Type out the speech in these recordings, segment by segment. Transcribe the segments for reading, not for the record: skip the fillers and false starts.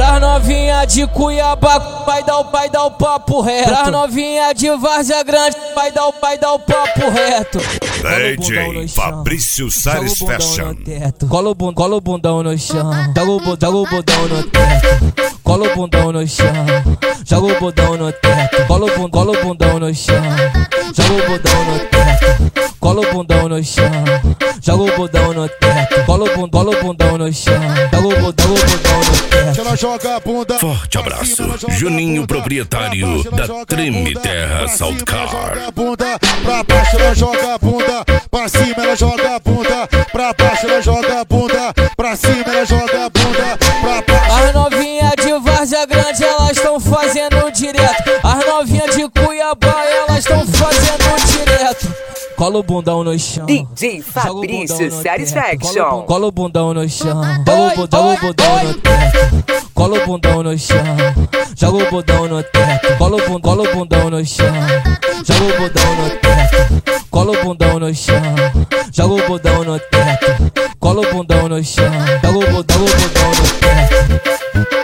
Pra novinha de Cuiabá, vai dar o papo reto. Pra novinha de Várzea Grande, vai dar o papo reto. DJ Fabrício Salles Fashion. Cola o bundão no chão, joga o bundão no teto. Cola o bundão no chão, joga o bundão no teto. Cola o bundão no chão, joga o bundão no teto. Cola o bundão no chão, joga o bundão no teto. Cola o bundão no chão, joga o bundão no teto. Ela joga a bunda. Forte abraço, Juninho, proprietário da Treme Terra Salt Car. Joga a bunda pra baixo, ela joga a bunda pra cima, ela joga a bunda pra baixo, ela joga a bunda pra cima, ela joga a bunda pra baixo. As novinhas de Várzea Grande, elas estão fazendo direto. As novinhas de Cuiabá, elas estão fazendo direto. Cola o bundão no chão, DJ Fabrício Satisfaction. Cola o bundão no chão, joga o bundão no teto. Cola o bundão no chão, joga o bundão no teto. Cola o bundão no chão, joga o bundão no teto. Cola o bundão no chão, joga o bundão no teto. Cola o bundão no chão, joga o bundão no teto.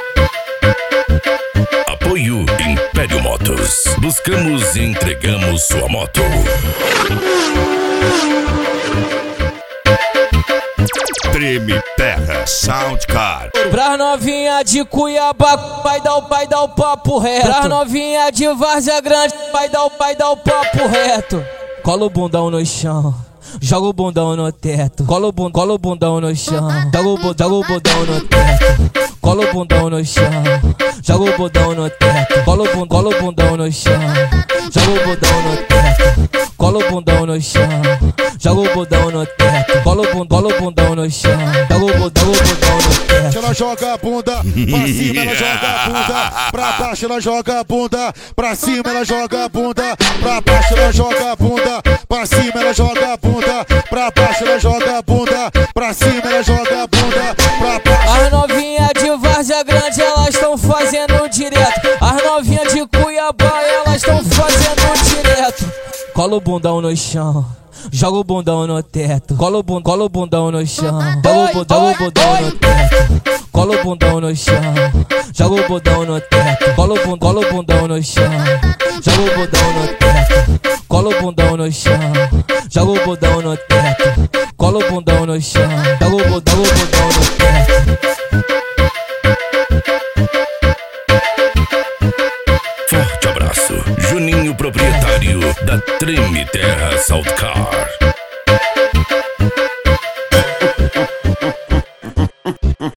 Apoio Império Motos. Buscamos e entregamos sua moto. Treme Terra Salt Car. Pra novinha de Cuiabá, vai dar o papo reto. Pra novinha de Várzea Grande, vai dar o papo reto. Cola o bundão no chão, joga o bundão no teto. Cola o bundão no chão, joga o bundão no teto. Cola o bundão no chão, joga o bundão no teto. Cola o bundão no chão, joga o bundão no teto. Cola o bundão no chão, joga o bundão no teto. Cola o bundão no chão, joga o bundão no teto. Ela joga a bunda pra cima, ela joga a bunda pra baixo, ela joga a bunda pra cima, ela joga a bunda pra baixo, ela joga a bunda pra cima, ela joga a bunda pra baixo, ela joga a bunda pra cima, ela joga a bunda pra baixo. As novinhas de Várzea Grande, elas estão fazendo direto. As novinhas de Cuiabá, elas estão fazendo direto. Cola o bundão no chão, joga o bundão no teto. Cola o bundão no chão, joga o bundão no teto. Cola o bundão no chão, joga o bundão no teto. Cola o bundão no chão, joga o bundão no teto. Cola o bundão no chão, joga o bundão no teto. Cola o bundão no chão, joga o bundão no teto. Forte abraço, Juninho, proprietário da Treme Terra Salt Car.